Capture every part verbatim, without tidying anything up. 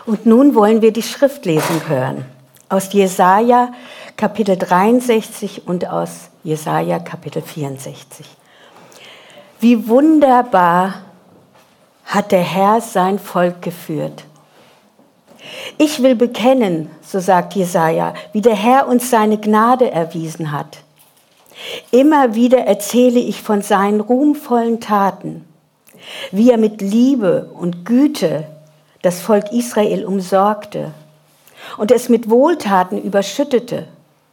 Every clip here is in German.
Und nun wollen wir die Schriftlesung hören. Aus Jesaja Kapitel dreiundsechzig und aus Jesaja Kapitel vierundsechzig. Wie wunderbar hat der Herr sein Volk geführt. Ich will bekennen, so sagt Jesaja, wie der Herr uns seine Gnade erwiesen hat. Immer wieder erzähle ich von seinen ruhmvollen Taten, wie er mit Liebe und Güte das Volk Israel umsorgte und es mit Wohltaten überschüttete.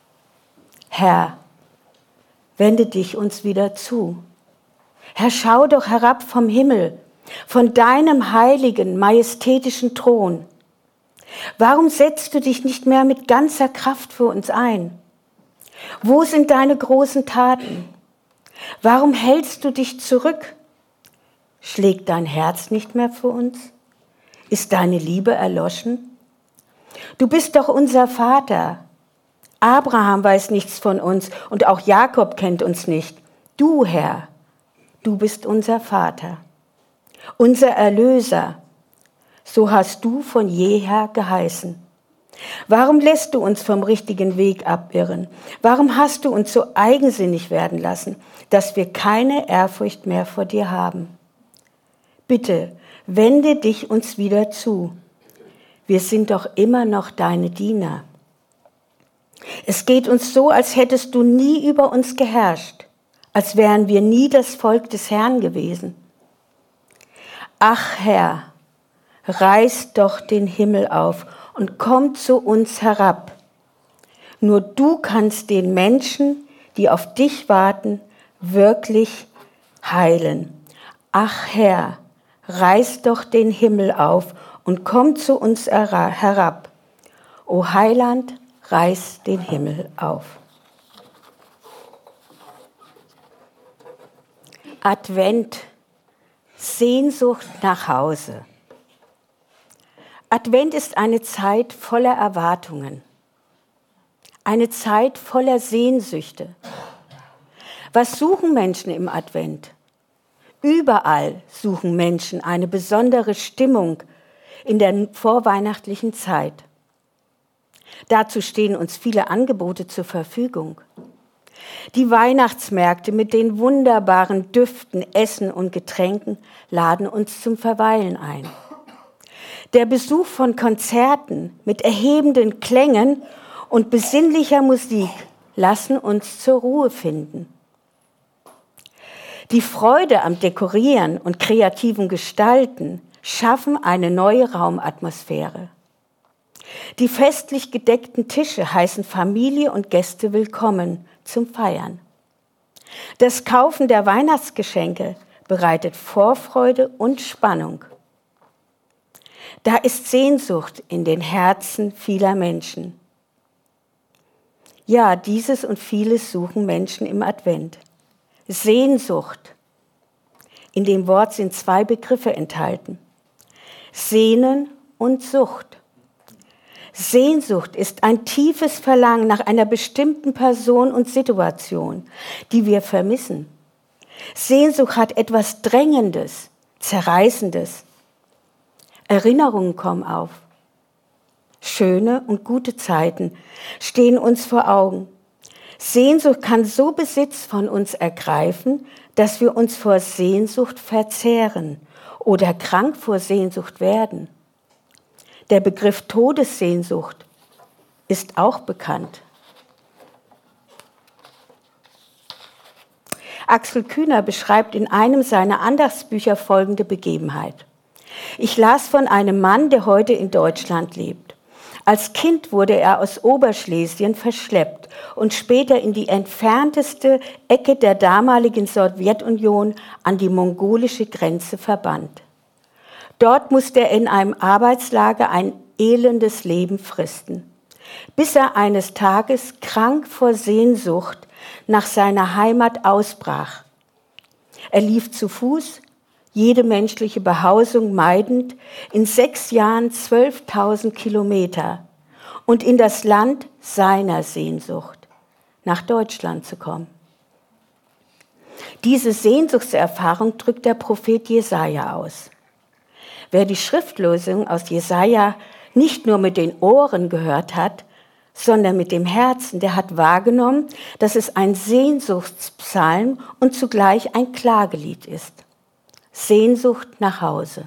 Herr, wende dich uns wieder zu. Herr, schau doch herab vom Himmel, von deinem heiligen, majestätischen Thron. Warum setzt du dich nicht mehr mit ganzer Kraft für uns ein? Wo sind deine großen Taten? Warum hältst du dich zurück? Schlägt dein Herz nicht mehr für uns? Ist deine Liebe erloschen? Du bist doch unser Vater. Abraham weiß nichts von uns und auch Jakob kennt uns nicht. Du, Herr, du bist unser Vater, unser Erlöser. So hast du von jeher geheißen. Warum lässt du uns vom richtigen Weg abirren? Warum hast du uns so eigensinnig werden lassen, dass wir keine Ehrfurcht mehr vor dir haben? Bitte, wende dich uns wieder zu. Wir sind doch immer noch deine Diener. Es geht uns so, als hättest du nie über uns geherrscht, als wären wir nie das Volk des Herrn gewesen. Ach Herr, reiß doch den Himmel auf und komm zu uns herab. Nur du kannst den Menschen, die auf dich warten, wirklich heilen. Ach Herr, reiß doch den Himmel auf und komm zu uns herab. O Heiland, reiß den Himmel auf. Advent, Sehnsucht nach Hause. Advent ist eine Zeit voller Erwartungen, eine Zeit voller Sehnsüchte. Was suchen Menschen im Advent? Überall suchen Menschen eine besondere Stimmung in der vorweihnachtlichen Zeit. Dazu stehen uns viele Angebote zur Verfügung. Die Weihnachtsmärkte mit den wunderbaren Düften, Essen und Getränken laden uns zum Verweilen ein. Der Besuch von Konzerten mit erhebenden Klängen und besinnlicher Musik lassen uns zur Ruhe finden. Die Freude am Dekorieren und kreativen Gestalten schaffen eine neue Raumatmosphäre. Die festlich gedeckten Tische heißen Familie und Gäste willkommen zum Feiern. Das Kaufen der Weihnachtsgeschenke bereitet Vorfreude und Spannung. Da ist Sehnsucht in den Herzen vieler Menschen. Ja, dieses und vieles suchen Menschen im Advent. Sehnsucht. In dem Wort sind zwei Begriffe enthalten. Sehnen und Sucht. Sehnsucht ist ein tiefes Verlangen nach einer bestimmten Person und Situation, die wir vermissen. Sehnsucht hat etwas Drängendes, Zerreißendes. Erinnerungen kommen auf. Schöne und gute Zeiten stehen uns vor Augen. Sehnsucht kann so Besitz von uns ergreifen, dass wir uns vor Sehnsucht verzehren oder krank vor Sehnsucht werden. Der Begriff Todessehnsucht ist auch bekannt. Axel Kühner beschreibt in einem seiner Andachtsbücher folgende Begebenheit. Ich las von einem Mann, der heute in Deutschland lebt. Als Kind wurde er aus Oberschlesien verschleppt und später in die entfernteste Ecke der damaligen Sowjetunion an die mongolische Grenze verbannt. Dort musste er in einem Arbeitslager ein elendes Leben fristen, bis er eines Tages krank vor Sehnsucht nach seiner Heimat ausbrach. Er lief zu Fuß, jede menschliche Behausung meidend, in sechs Jahren zwölftausend Kilometer und in das Land seiner Sehnsucht, nach Deutschland zu kommen. Diese Sehnsuchtserfahrung drückt der Prophet Jesaja aus. Wer die Schriftlesung aus Jesaja nicht nur mit den Ohren gehört hat, sondern mit dem Herzen. Der hat wahrgenommen, dass es ein Sehnsuchtspsalm und zugleich ein Klagelied ist. Sehnsucht nach Hause.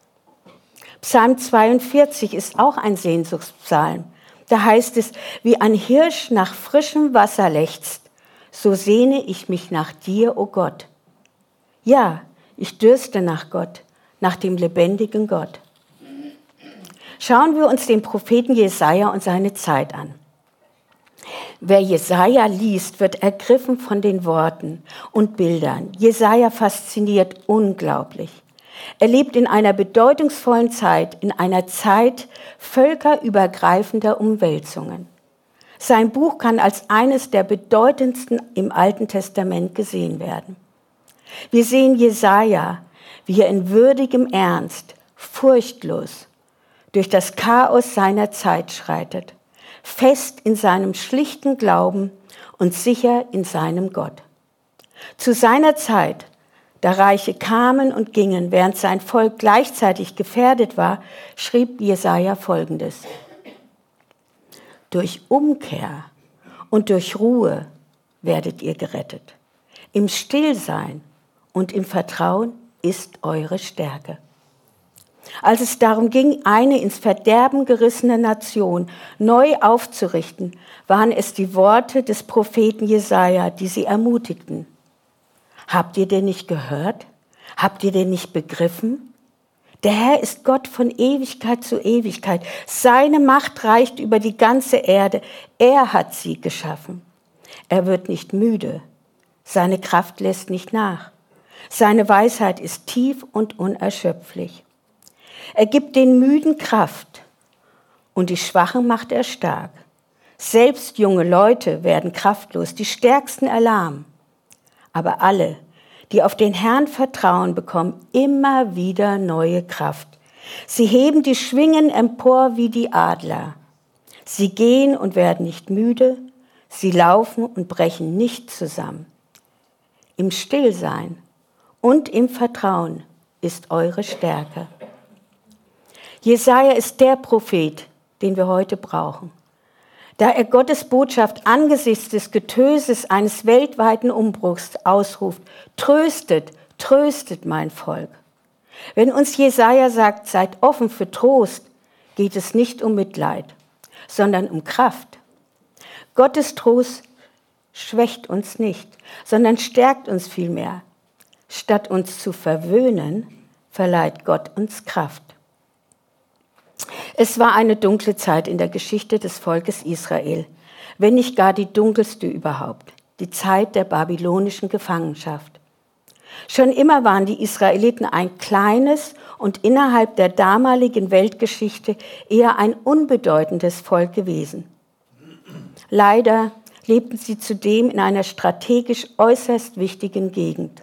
Psalm zweiundvierzig ist auch ein Sehnsuchtspsalm. Da heißt es, wie ein Hirsch nach frischem Wasser lechzt, so sehne ich mich nach dir, o Gott. Ja, ich dürste nach Gott, nach dem lebendigen Gott. Schauen wir uns den Propheten Jesaja und seine Zeit an. Wer Jesaja liest, wird ergriffen von den Worten und Bildern. Jesaja fasziniert unglaublich. Er lebt in einer bedeutungsvollen Zeit, in einer Zeit völkerübergreifender Umwälzungen. Sein Buch kann als eines der bedeutendsten im Alten Testament gesehen werden. Wir sehen Jesaja, wie er in würdigem Ernst, furchtlos durch das Chaos seiner Zeit schreitet, fest in seinem schlichten Glauben und sicher in seinem Gott. Zu seiner Zeit, da Reiche kamen und gingen, während sein Volk gleichzeitig gefährdet war, schrieb Jesaja Folgendes: Durch Umkehr und durch Ruhe werdet ihr gerettet. Im Stillsein und im Vertrauen ist eure Stärke. Als es darum ging, eine ins Verderben gerissene Nation neu aufzurichten, waren es die Worte des Propheten Jesaja, die sie ermutigten. Habt ihr denn nicht gehört? Habt ihr denn nicht begriffen? Der Herr ist Gott von Ewigkeit zu Ewigkeit. Seine Macht reicht über die ganze Erde. Er hat sie geschaffen. Er wird nicht müde. Seine Kraft lässt nicht nach. Seine Weisheit ist tief und unerschöpflich. Er gibt den Müden Kraft und die Schwachen macht er stark. Selbst junge Leute werden kraftlos, die Stärksten erlahmen. Aber alle, die auf den Herrn vertrauen, bekommen immer wieder neue Kraft. Sie heben die Schwingen empor wie die Adler. Sie gehen und werden nicht müde, sie laufen und brechen nicht zusammen. Im Stillsein und im Vertrauen ist eure Stärke. Jesaja ist der Prophet, den wir heute brauchen. Da er Gottes Botschaft angesichts des Getöses eines weltweiten Umbruchs ausruft: Tröstet, tröstet mein Volk. Wenn uns Jesaja sagt, seid offen für Trost, geht es nicht um Mitleid, sondern um Kraft. Gottes Trost schwächt uns nicht, sondern stärkt uns vielmehr. Statt uns zu verwöhnen, verleiht Gott uns Kraft. Es war eine dunkle Zeit in der Geschichte des Volkes Israel, wenn nicht gar die dunkelste überhaupt, die Zeit der babylonischen Gefangenschaft. Schon immer waren die Israeliten ein kleines und innerhalb der damaligen Weltgeschichte eher ein unbedeutendes Volk gewesen. Leider lebten sie zudem in einer strategisch äußerst wichtigen Gegend.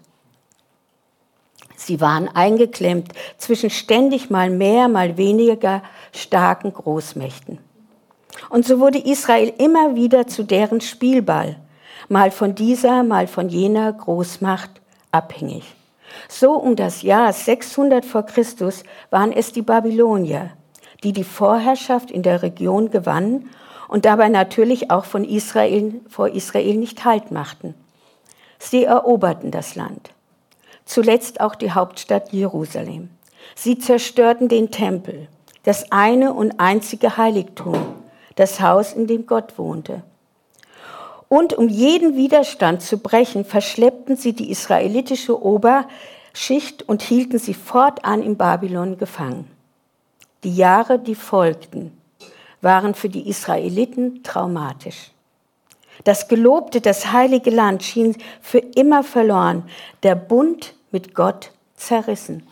Sie waren eingeklemmt zwischen ständig mal mehr, mal weniger starken Großmächten. Und so wurde Israel immer wieder zu deren Spielball, mal von dieser, mal von jener Großmacht abhängig. So um das Jahr sechshundert vor Christus waren es die Babylonier, die die Vorherrschaft in der Region gewannen und dabei natürlich auch von Israel, vor Israel nicht Halt machten. Sie eroberten das Land. Zuletzt auch die Hauptstadt Jerusalem. Sie zerstörten den Tempel, das eine und einzige Heiligtum, das Haus, in dem Gott wohnte. Und um jeden Widerstand zu brechen, verschleppten sie die israelitische Oberschicht und hielten sie fortan in Babylon gefangen. Die Jahre, die folgten, waren für die Israeliten traumatisch. Das gelobte, das heilige Land schien für immer verloren, der Bund mit Gott zerrissen.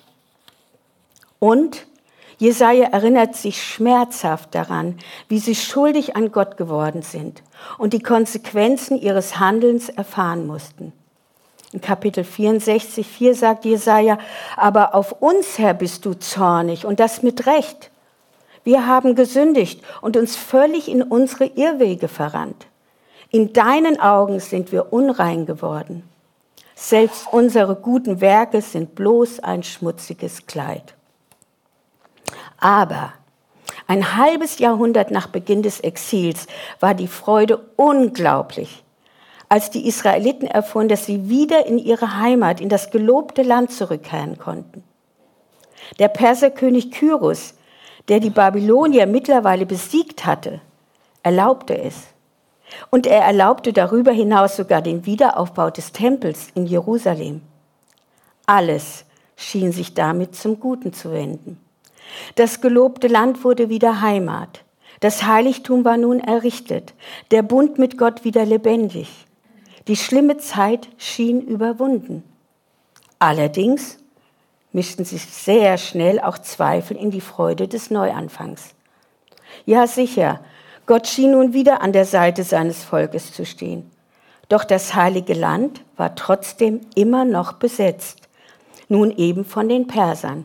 Und Jesaja erinnert sich schmerzhaft daran, wie sie schuldig an Gott geworden sind und die Konsequenzen ihres Handelns erfahren mussten. In Kapitel vierundsechzig, vier sagt Jesaja: Aber auf uns, Herr, bist du zornig, und das mit Recht. Wir haben gesündigt und uns völlig in unsere Irrwege verrannt. In deinen Augen sind wir unrein geworden. Selbst unsere guten Werke sind bloß ein schmutziges Kleid. Aber Ein halbes Jahrhundert nach Beginn des Exils war die Freude unglaublich, als die Israeliten erfuhren, dass sie wieder in ihre Heimat, in das gelobte Land zurückkehren konnten. Der Perserkönig Kyros, der die Babylonier mittlerweile besiegt hatte, erlaubte es. Und er erlaubte darüber hinaus sogar den Wiederaufbau des Tempels in Jerusalem. Alles schien sich damit zum Guten zu wenden. Das gelobte Land wurde wieder Heimat. Das Heiligtum war nun errichtet. Der Bund mit Gott wieder lebendig. Die schlimme Zeit schien überwunden. Allerdings mischten sich sehr schnell auch Zweifel in die Freude des Neuanfangs. Ja, sicher, Gott schien nun wieder an der Seite seines Volkes zu stehen. Doch das heilige Land war trotzdem immer noch besetzt, nun eben von den Persern.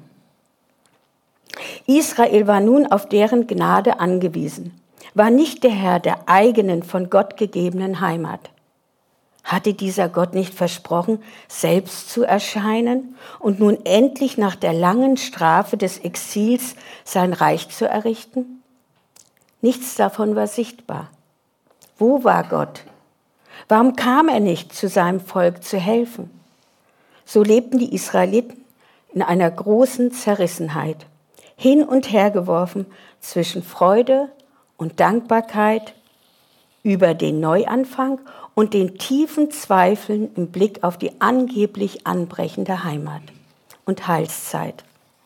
Israel war nun auf deren Gnade angewiesen, war nicht der Herr der eigenen, von Gott gegebenen Heimat. Hatte dieser Gott nicht versprochen, selbst zu erscheinen und nun endlich nach der langen Strafe des Exils sein Reich zu errichten? Nichts davon war sichtbar. Wo war Gott? Warum kam er nicht, zu seinem Volk zu helfen? So lebten die Israeliten in einer großen Zerrissenheit, hin und her geworfen zwischen Freude und Dankbarkeit über den Neuanfang und den tiefen Zweifeln im Blick auf die angeblich anbrechende Heimat und Heilszeit.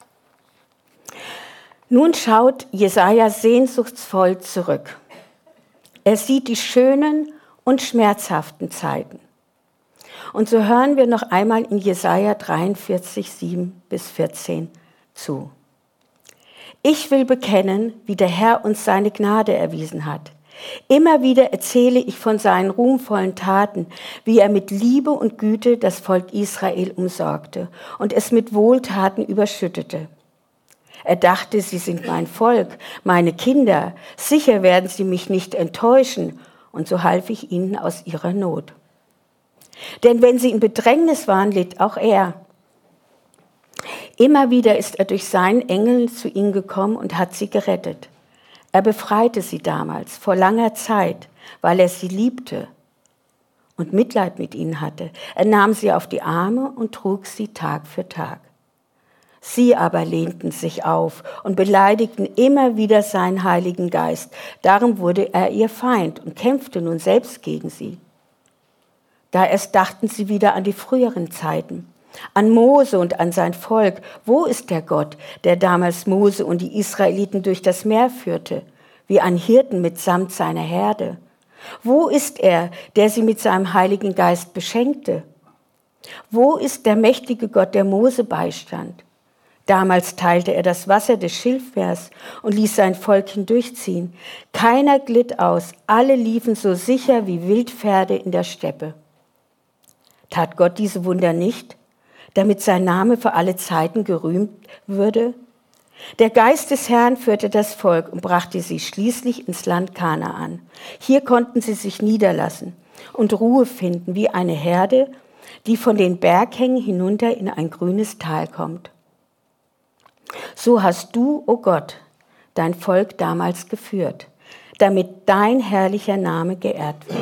Nun schaut Jesaja sehnsuchtsvoll zurück. Er sieht die schönen und schmerzhaften Zeiten. Und so hören wir noch einmal in Jesaja dreiundvierzig, sieben bis vierzehn zu. Ich will bekennen, wie der Herr uns seine Gnade erwiesen hat. Immer wieder erzähle ich von seinen ruhmvollen Taten, wie er mit Liebe und Güte das Volk Israel umsorgte und es mit Wohltaten überschüttete. Er dachte, sie sind mein Volk, meine Kinder, sicher werden sie mich nicht enttäuschen, und so half ich ihnen aus ihrer Not. Denn wenn sie in Bedrängnis waren, litt auch er. Immer wieder ist er durch seinen Engel zu ihnen gekommen und hat sie gerettet. Er befreite sie damals, vor langer Zeit, weil er sie liebte und Mitleid mit ihnen hatte. Er nahm sie auf die Arme und trug sie Tag für Tag. Sie aber lehnten sich auf und beleidigten immer wieder seinen Heiligen Geist. Darum wurde er ihr Feind und kämpfte nun selbst gegen sie. Da erst dachten sie wieder an die früheren Zeiten, an Mose und an sein Volk. Wo ist der Gott, der damals Mose und die Israeliten durch das Meer führte, wie ein Hirten mitsamt seiner Herde? Wo ist er, der sie mit seinem Heiligen Geist beschenkte? Wo ist der mächtige Gott, der Mose beistand? Damals teilte er das Wasser des Schilfmeers und ließ sein Volk hindurchziehen. Keiner glitt aus, alle liefen so sicher wie Wildpferde in der Steppe. Tat Gott diese Wunder nicht, damit sein Name für alle Zeiten gerühmt würde? Der Geist des Herrn führte das Volk und brachte sie schließlich ins Land Kanaan. Hier konnten sie sich niederlassen und Ruhe finden, wie eine Herde, die von den Berghängen hinunter in ein grünes Tal kommt. So hast du, o Gott, dein Volk damals geführt, damit dein herrlicher Name geehrt wird.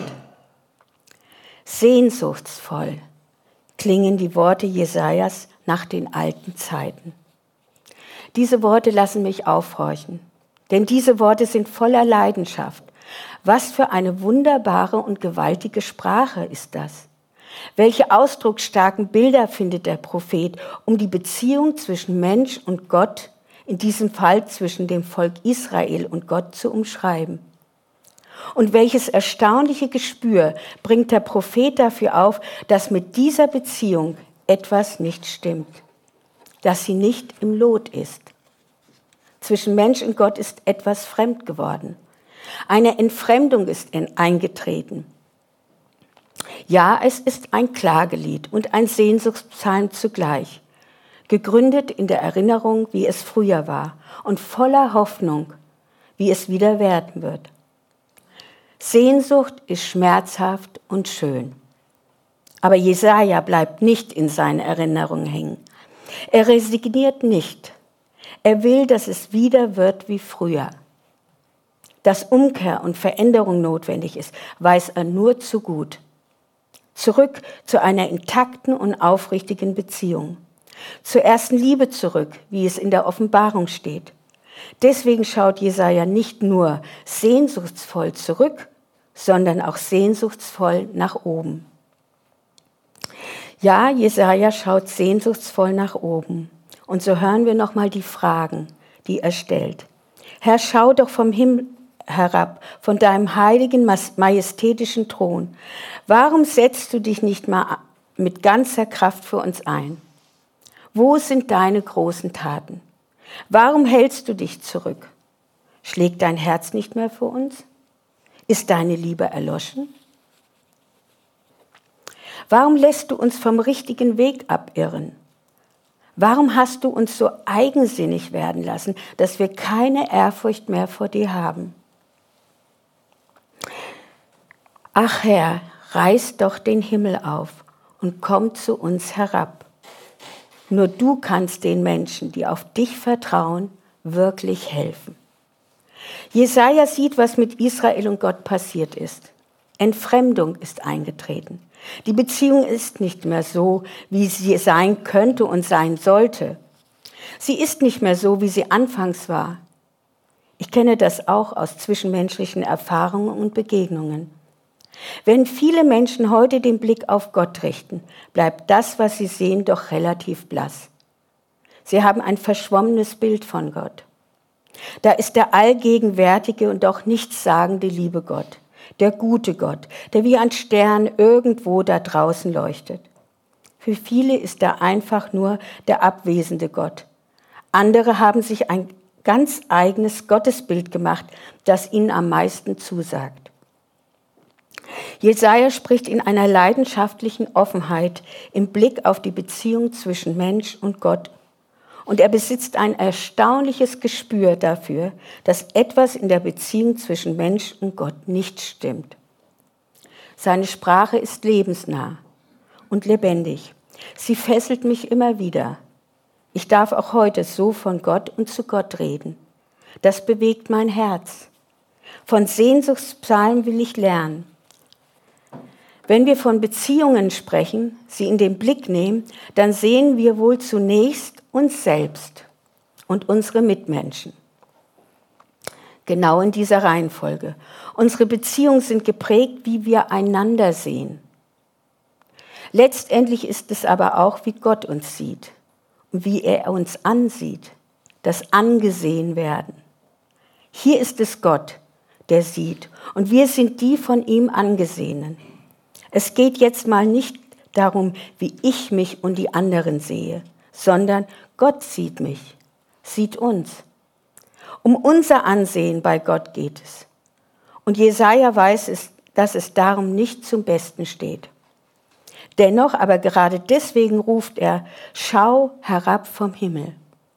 Sehnsuchtsvoll klingen die Worte Jesajas nach den alten Zeiten. Diese Worte lassen mich aufhorchen, denn diese Worte sind voller Leidenschaft. Was für eine wunderbare und gewaltige Sprache ist das? Welche ausdrucksstarken Bilder findet der Prophet, um die Beziehung zwischen Mensch und Gott, in diesem Fall zwischen dem Volk Israel und Gott, zu umschreiben? Und welches erstaunliche Gespür bringt der Prophet dafür auf, dass mit dieser Beziehung etwas nicht stimmt, dass sie nicht im Lot ist. Zwischen Mensch und Gott ist etwas fremd geworden. Eine Entfremdung ist eingetreten. Ja, es ist ein Klagelied und ein Sehnsuchtspsalm zugleich, gegründet in der Erinnerung, wie es früher war, und voller Hoffnung, wie es wieder werden wird. Sehnsucht ist schmerzhaft und schön. Aber Jesaja bleibt nicht in seinen Erinnerungen hängen. Er resigniert nicht. Er will, dass es wieder wird wie früher. dass Umkehr und Veränderung notwendig ist, weiß er nur zu gut. Zurück zu einer intakten und aufrichtigen Beziehung. Zur ersten Liebe zurück, wie es in der Offenbarung steht. Deswegen schaut Jesaja nicht nur sehnsuchtsvoll zurück, sondern auch sehnsuchtsvoll nach oben. Ja, Jesaja schaut sehnsuchtsvoll nach oben. Und so hören wir nochmal die Fragen, die er stellt. Herr, schau doch vom Himmel herab, von deinem heiligen, majestätischen Thron. Warum setzt du dich nicht mal mit ganzer Kraft für uns ein? Wo sind deine großen Taten? Warum hältst du dich zurück? Schlägt dein Herz nicht mehr für uns? Ist deine Liebe erloschen? Warum lässt du uns vom richtigen Weg abirren? Warum hast du uns so eigensinnig werden lassen, dass wir keine Ehrfurcht mehr vor dir haben? Ach Herr, reiß doch den Himmel auf und komm zu uns herab. Nur du kannst den Menschen, die auf dich vertrauen, wirklich helfen. Jesaja sieht, was mit Israel und Gott passiert ist. Entfremdung ist eingetreten. Die Beziehung ist nicht mehr so, wie sie sein könnte und sein sollte. Sie ist nicht mehr so, wie sie anfangs war. Ich kenne das auch aus zwischenmenschlichen Erfahrungen und Begegnungen. Wenn viele Menschen heute den Blick auf Gott richten, bleibt das, was sie sehen, doch relativ blass. Sie haben ein verschwommenes Bild von Gott. Da ist der allgegenwärtige und doch nichtssagende liebe Gott, der gute Gott, der wie ein Stern irgendwo da draußen leuchtet. Für viele ist er einfach nur der abwesende Gott. Andere haben sich ein ganz eigenes Gottesbild gemacht, das ihnen am meisten zusagt. Jesaja spricht in einer leidenschaftlichen Offenheit im Blick auf die Beziehung zwischen Mensch und Gott. Und er besitzt ein erstaunliches Gespür dafür, dass etwas in der Beziehung zwischen Mensch und Gott nicht stimmt. Seine Sprache ist lebensnah und lebendig. Sie fesselt mich immer wieder. Ich darf auch heute so von Gott und zu Gott reden. Das bewegt mein Herz. Von Sehnsuchtspsalmen will ich lernen. Wenn wir von Beziehungen sprechen, sie in den Blick nehmen, dann sehen wir wohl zunächst uns selbst und unsere Mitmenschen. Genau in dieser Reihenfolge. Unsere Beziehungen sind geprägt, wie wir einander sehen. Letztendlich ist es aber auch, wie Gott uns sieht und wie er uns ansieht, das Angesehenwerden. Hier ist es Gott, der sieht, und wir sind die von ihm Angesehenen. Es geht jetzt mal nicht darum, wie ich mich und die anderen sehe, sondern Gott sieht mich, sieht uns. Um unser Ansehen bei Gott geht es. Und Jesaja weiß es, dass es darum nicht zum Besten steht. Dennoch, aber gerade deswegen ruft er, schau herab vom Himmel.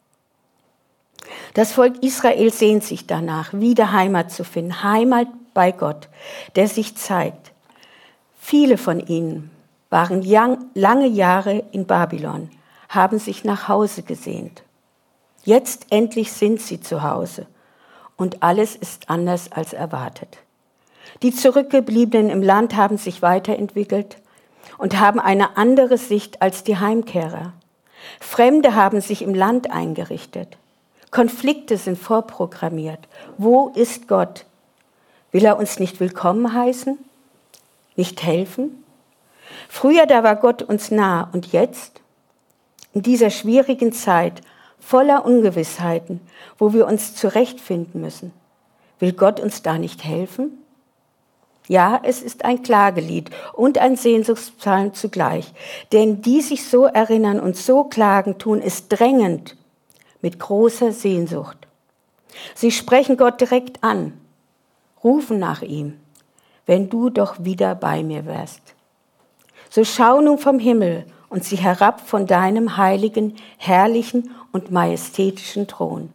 Das Volk Israel sehnt sich danach, wieder Heimat zu finden, Heimat bei Gott, der sich zeigt. Viele von ihnen waren lange Jahre in Babylon, haben sich nach Hause gesehnt. Jetzt endlich sind sie zu Hause und alles ist anders als erwartet. Die Zurückgebliebenen im Land haben sich weiterentwickelt und haben eine andere Sicht als die Heimkehrer. Fremde haben sich im Land eingerichtet. Konflikte sind vorprogrammiert. Wo ist Gott? Will er uns nicht willkommen heißen? Nicht helfen? Früher, da war Gott uns nah und jetzt, in dieser schwierigen Zeit, voller Ungewissheiten, wo wir uns zurechtfinden müssen, will Gott uns da nicht helfen? Ja, es ist ein Klagelied und ein Sehnsuchtspsalm zugleich, denn die sich so erinnern und so klagen, tun es drängend, mit großer Sehnsucht. Sie sprechen Gott direkt an, rufen nach ihm, wenn du doch wieder bei mir wärst. So schau nun vom Himmel und sieh herab von deinem heiligen, herrlichen und majestätischen Thron.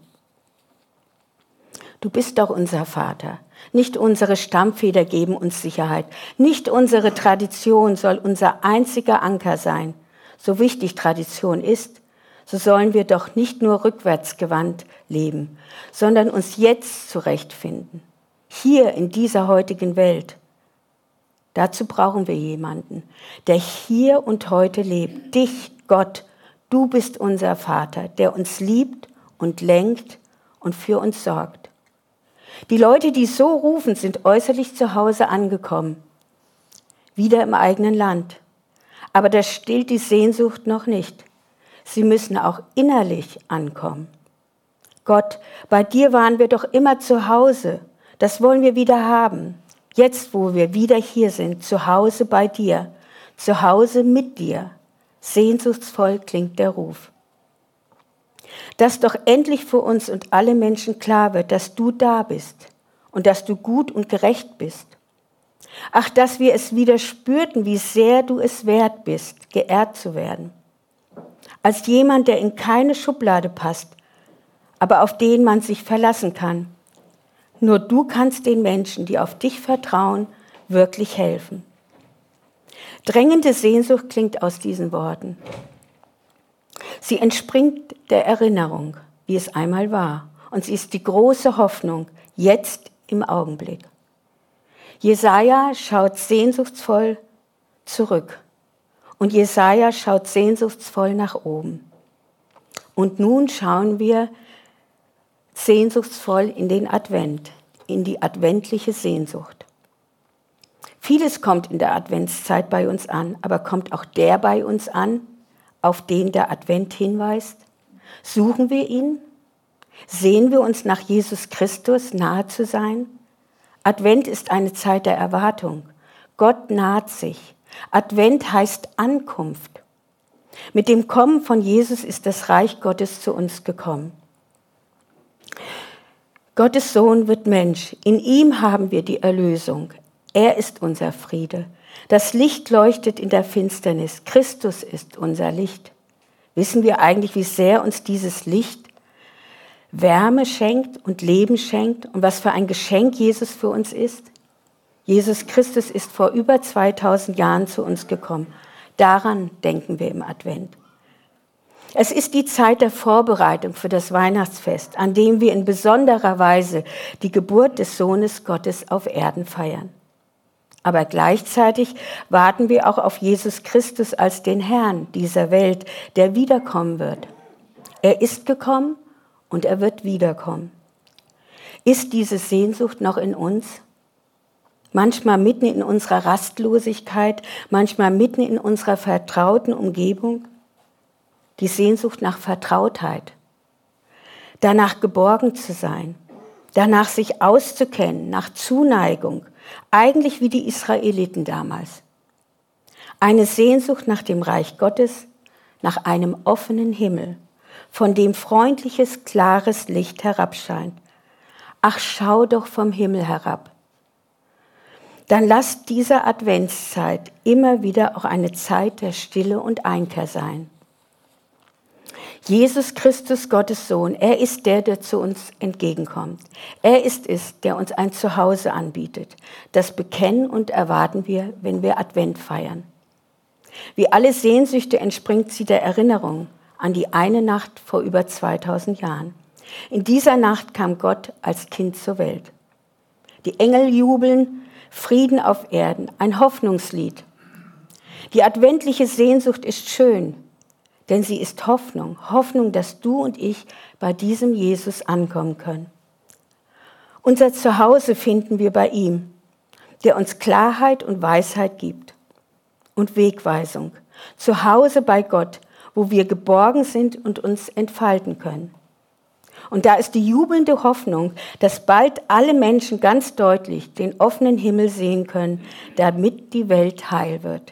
Du bist doch unser Vater. Nicht unsere Stammväter geben uns Sicherheit. Nicht unsere Tradition soll unser einziger Anker sein. So wichtig Tradition ist, so sollen wir doch nicht nur rückwärtsgewandt leben, sondern uns jetzt zurechtfinden. hier in dieser heutigen Welt. Dazu brauchen wir jemanden, der hier und heute lebt. Dich, Gott, du bist unser Vater, der uns liebt und lenkt und für uns sorgt. Die Leute, die so rufen, sind äußerlich zu Hause angekommen, wieder im eigenen Land. Aber das stillt die Sehnsucht noch nicht. Sie müssen auch innerlich ankommen. Gott, bei dir waren wir doch immer zu Hause. Das wollen wir wieder haben. Jetzt, wo wir wieder hier sind, zu Hause bei dir, zu Hause mit dir. Sehnsuchtsvoll klingt der Ruf. Dass doch endlich für uns und alle Menschen klar wird, dass du da bist und dass du gut und gerecht bist. Ach, dass wir es wieder spürten, wie sehr du es wert bist, geehrt zu werden. Als jemand, der in keine Schublade passt, aber auf den man sich verlassen kann. Nur du kannst den Menschen, die auf dich vertrauen, wirklich helfen. Drängende Sehnsucht klingt aus diesen Worten. Sie entspringt der Erinnerung, wie es einmal war. Und sie ist die große Hoffnung, jetzt im Augenblick. Jesaja schaut sehnsuchtsvoll zurück. Und Jesaja schaut sehnsuchtsvoll nach oben. Und nun schauen wir sehnsuchtsvoll in den Advent, in die adventliche Sehnsucht. Vieles kommt in der Adventszeit bei uns an, aber kommt auch der bei uns an, auf den der Advent hinweist? Suchen wir ihn? Sehen wir uns nach Jesus Christus nahe zu sein? Advent ist eine Zeit der Erwartung. Gott naht sich. Advent heißt Ankunft. Mit dem Kommen von Jesus ist das Reich Gottes zu uns gekommen. Gottes Sohn wird Mensch. In ihm haben wir die Erlösung. Er ist unser Friede. Das Licht leuchtet in der Finsternis. Christus ist unser Licht. Wissen wir eigentlich, wie sehr uns dieses Licht Wärme schenkt und Leben schenkt und was für ein Geschenk Jesus für uns ist? Jesus Christus ist vor über zweitausend Jahren zu uns gekommen. Daran denken wir im Advent. Es ist die Zeit der Vorbereitung für das Weihnachtsfest, an dem wir in besonderer Weise die Geburt des Sohnes Gottes auf Erden feiern. Aber gleichzeitig warten wir auch auf Jesus Christus als den Herrn dieser Welt, der wiederkommen wird. Er ist gekommen und er wird wiederkommen. Ist diese Sehnsucht noch in uns? Manchmal mitten in unserer Rastlosigkeit, manchmal mitten in unserer vertrauten Umgebung? Die Sehnsucht nach Vertrautheit, danach geborgen zu sein, danach sich auszukennen, nach Zuneigung, eigentlich wie die Israeliten damals. Eine Sehnsucht nach dem Reich Gottes, nach einem offenen Himmel, von dem freundliches, klares Licht herabscheint. Ach, schau doch vom Himmel herab. Dann lasst diese Adventszeit immer wieder auch eine Zeit der Stille und Einkehr sein. Jesus Christus, Gottes Sohn, er ist der, der zu uns entgegenkommt. Er ist es, der uns ein Zuhause anbietet. Das bekennen und erwarten wir, wenn wir Advent feiern. Wie alle Sehnsüchte entspringt sie der Erinnerung an die eine Nacht vor über zweitausend Jahren. In dieser Nacht kam Gott als Kind zur Welt. Die Engel jubeln, Frieden auf Erden, ein Hoffnungslied. Die adventliche Sehnsucht ist schön, denn sie ist Hoffnung, Hoffnung, dass du und ich bei diesem Jesus ankommen können. Unser Zuhause finden wir bei ihm, der uns Klarheit und Weisheit gibt und Wegweisung. Zuhause bei Gott, wo wir geborgen sind und uns entfalten können. Und da ist die jubelnde Hoffnung, dass bald alle Menschen ganz deutlich den offenen Himmel sehen können, damit die Welt heil wird.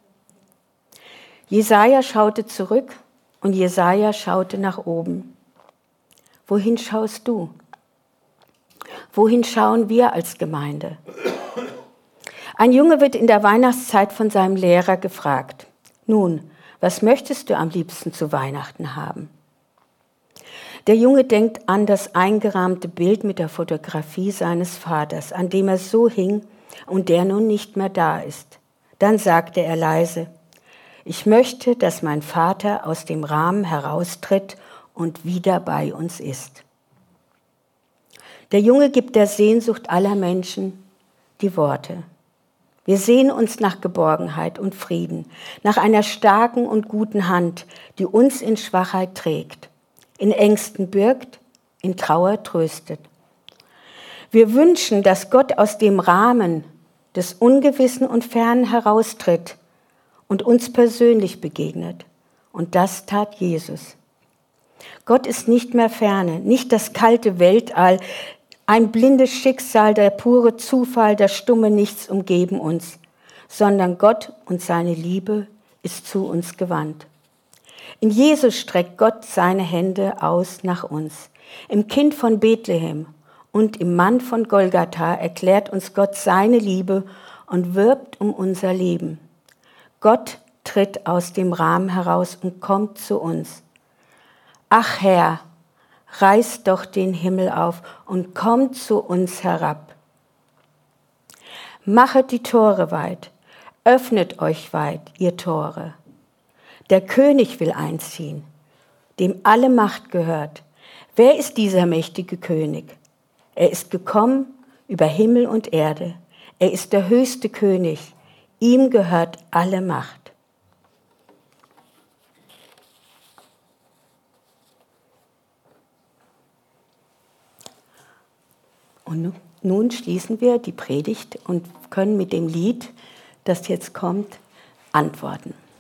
Jesaja schaute zurück und Jesaja schaute nach oben. Wohin schaust du? Wohin schauen wir als Gemeinde? Ein Junge wird in der Weihnachtszeit von seinem Lehrer gefragt: Nun, was möchtest du am liebsten zu Weihnachten haben? Der Junge denkt an das eingerahmte Bild mit der Fotografie seines Vaters, an dem er so hing und der nun nicht mehr da ist. Dann sagte er leise: Ich möchte, dass mein Vater aus dem Rahmen heraustritt und wieder bei uns ist. Der Junge gibt der Sehnsucht aller Menschen die Worte. Wir sehnen uns nach Geborgenheit und Frieden, nach einer starken und guten Hand, die uns in Schwachheit trägt, in Ängsten birgt, in Trauer tröstet. Wir wünschen, dass Gott aus dem Rahmen des Ungewissen und Fernen heraustritt und uns persönlich begegnet. Und das tat Jesus. Gott ist nicht mehr ferne, nicht das kalte Weltall, ein blindes Schicksal, der pure Zufall, das stumme Nichts umgeben uns, sondern Gott und seine Liebe ist zu uns gewandt. In Jesus streckt Gott seine Hände aus nach uns. Im Kind von Bethlehem und im Mann von Golgatha erklärt uns Gott seine Liebe und wirbt um unser Leben. Gott tritt aus dem Rahmen heraus und kommt zu uns. Ach Herr, reißt doch den Himmel auf und kommt zu uns herab. Machet die Tore weit, öffnet euch weit, ihr Tore. Der König will einziehen, dem alle Macht gehört. Wer ist dieser mächtige König? Er ist gekommen über Himmel und Erde. Er ist der höchste König. Ihm gehört alle Macht. Und nun schließen wir die Predigt und können mit dem Lied, das jetzt kommt, antworten.